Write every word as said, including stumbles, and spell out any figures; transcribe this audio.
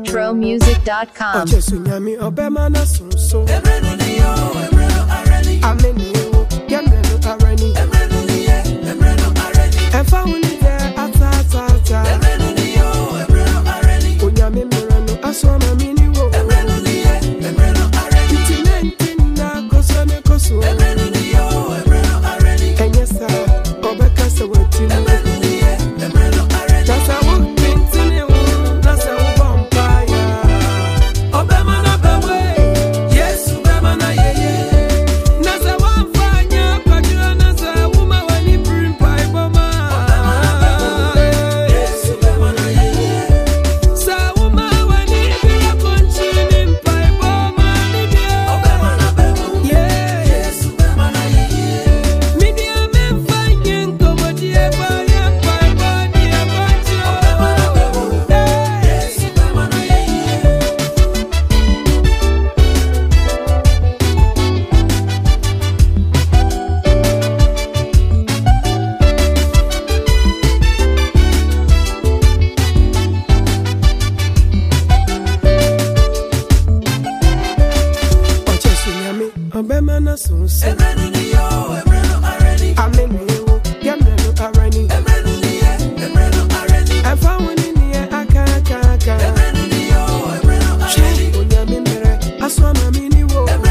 retro music dot com. Ochesunyami obemana sunso. Emrenu niyo, emrenu areni. Ameni yo, emrenu areni. Emrenu niye, emrenu areni. Efa unide ata ata ata. Emrenu niyo, emrenu areni. Onyami mirenu asoma mini wo. Emrenu niye, emrenu areni. Itine intina kosone koso. Emrenu niyo, emrenu areni. Enyesa, obeka se wetini. Emrenu niye, emrenu areni. Tasa wo pintini wo, nasa wo vampire. Obemana bewe, Yesu bemana yeye. Nasa wamfanya kwajua nasa wuma wani brimpa iboma. Obemana bewe, Yesu bemana yeye. Sa wuma wani bila konchini mpa iboma nidia. Obemana bewe, Yesu bemana yeye. Midia memfanya nkomodi eba ya mpa iboni ebonjo. Obemana bewe, Yesu bemana yeye. Ochesunyami obemana sunso. Emrenu niyo, emrenu areni. Ameni yo, emrenu areni. Emrenu niye, emrenu areni. Efa woni niye aka aka aka. Emrenu niyo, emrenu areni. Onyami mere asoma mini wo.